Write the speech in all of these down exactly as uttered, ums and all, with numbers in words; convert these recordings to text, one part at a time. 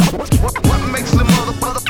What makes the mother, mother,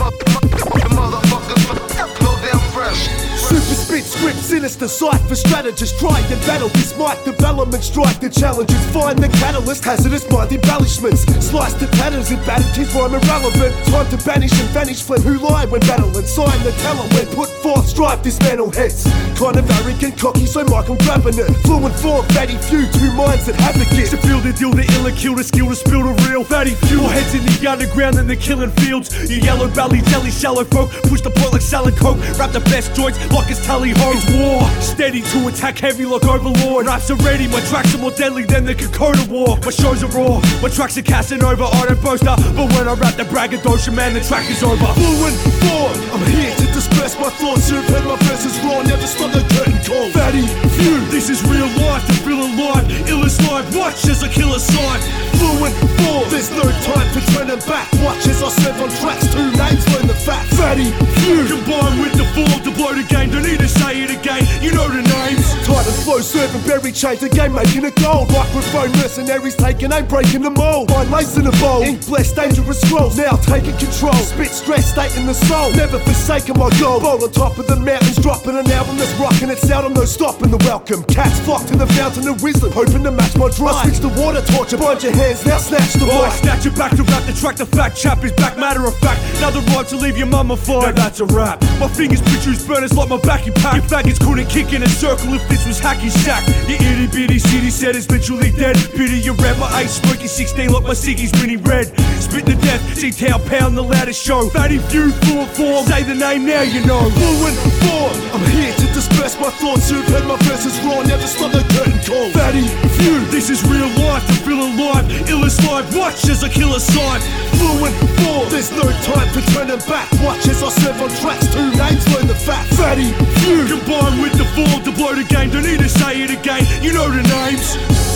mother, motherfuckers go down fresh? Super spit script, sinister cipher strategist. Try and battle this mic development. Strike the challenges, find the catalyst. Hazardous mind embellishments. Slice the tatters and battered kids rhyme irrelevant. Time to banish and vanish flame who lie when battling. Sign the talent when put forth, strive dismantle heads. Kind of arrogant, cocky, so Mike I'm grabbing it. Fluent form, fatty few, two minds that have a gift. To feel the deal, the ill and kill, the skill to spill the real. Fatty few, more heads in the underground than the killing fields. You yellow belly, jelly, shallow folk. Push the point like selling coke. Wrap the best joints like it's tally ho. It's war, steady to attack heavy like overlord. Raps are ready, my tracks are more deadly than the Kokoda war. My shows are raw, my tracks are casting over. I don't boast up, but when I rap the braggadocio, man, the track is over. Fluent form, I'm here to disperse my thoughts. You've heard my verses raw, never stop the curtain call. Fatty few, this is real life, to feel alive. Illest live, watch as I kill a side. Fluent form, there's no time for turning back. Watch as I serve on tracks, two names, learn the facts. Fatty few, combined with the form to blow the game. Don't need to say it again, you know the names. Titan flow, serving berry chains, the game making it gold. Microphone mercenaries taking aim, breaking the mold. Mind lacing the bowl, ink blessed, dangerous scrolls. Now taking control, spit stress, stating the soul. Never forsaking my goal. Bowl on top of the mountains, dropping an album that's rocking its out. I'm no stopping the welcome. Cats flock to the fountain of wisdom, hoping to match my drive. I switch the water torture, bind your hands, now snatch the oh, mic. Snatch it back to rap the track, the fact chap is back, matter of fact. Another rhyme to leave your mummified. Now that's a rap. My fingers produce burners like my backy pack. Your faggots couldn't kick in a circle if this was hacky sack. Your itty bitty city said it's literally dead. Pity your red, my ice smoky sixteen like my ciggies mini red. Spit the death, see town pound the loudest show. Fatty few, full form, say the name now you know. Fluent form, I'm here to disperse my thoughts. You've heard my verses raw, never stop the curtain call. Fatty few, this is real life, to feel alive. Illest live, watch as I kill a side. Fluent form, there's no time for turning back. Watch as I serve on tracks, two names, learn the facts. Fatty few, combined with the form to blow the game. Don't need to say it again, you know the names.